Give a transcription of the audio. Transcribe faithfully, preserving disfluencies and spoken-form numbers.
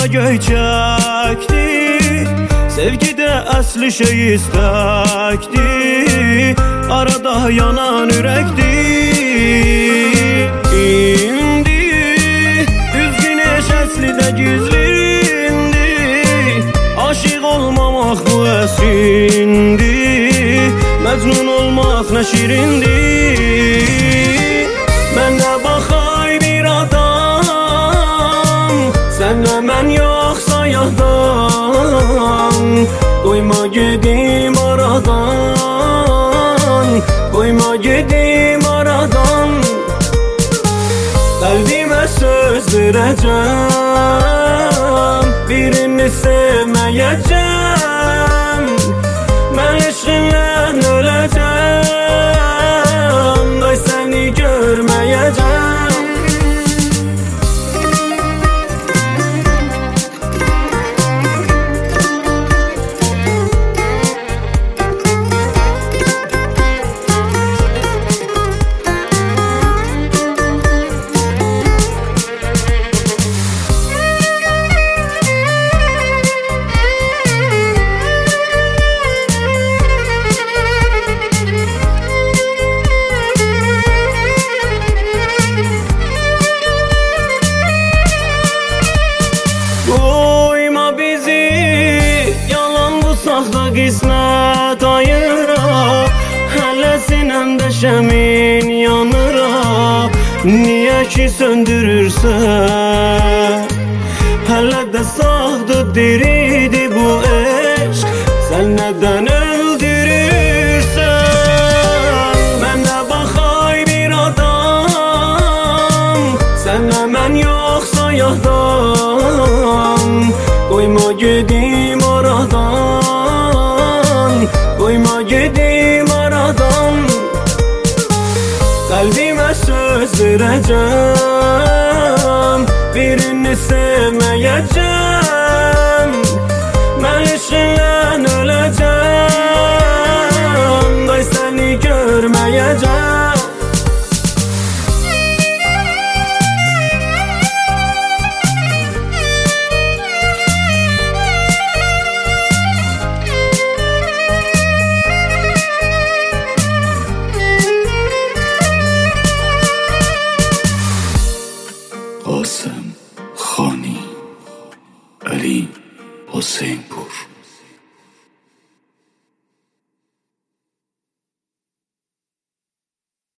göy çəkdi, sevgidə əsli şey istəkdi, arada yanan ürəkdir. İndi düzgünəş əslidə gizlindi, aşıq olmamaq bu əsindir, məcnun olmaq nə şirindir. Mənə baxay bir adam, sənlə mən yoxsa yaddan, qoyma gedim aradan, qoyma gedim aradan. Qəlbimə söz verəcəm, birini sevməyəcəm, mən eşqinlə öləcəm, ay səni görməyəcəm. Qismət ayıra, hələ sinəmdə şəmin yanıra, niyə ki söndürürsən? Hələ də sağdır, diridir bu eşq, sən nədən öldürürsən? Mənə baxay bir adam, sənlə mən yoxsa yaddan, qoyma gedim aradan, qoyma gedim aradan. Qəlbimə söz verəcəm, birini sevməyəcəm, mən eşqinlə öləcəm, ay səni görməyəcəm. قاسم خانی، علی حسین پور.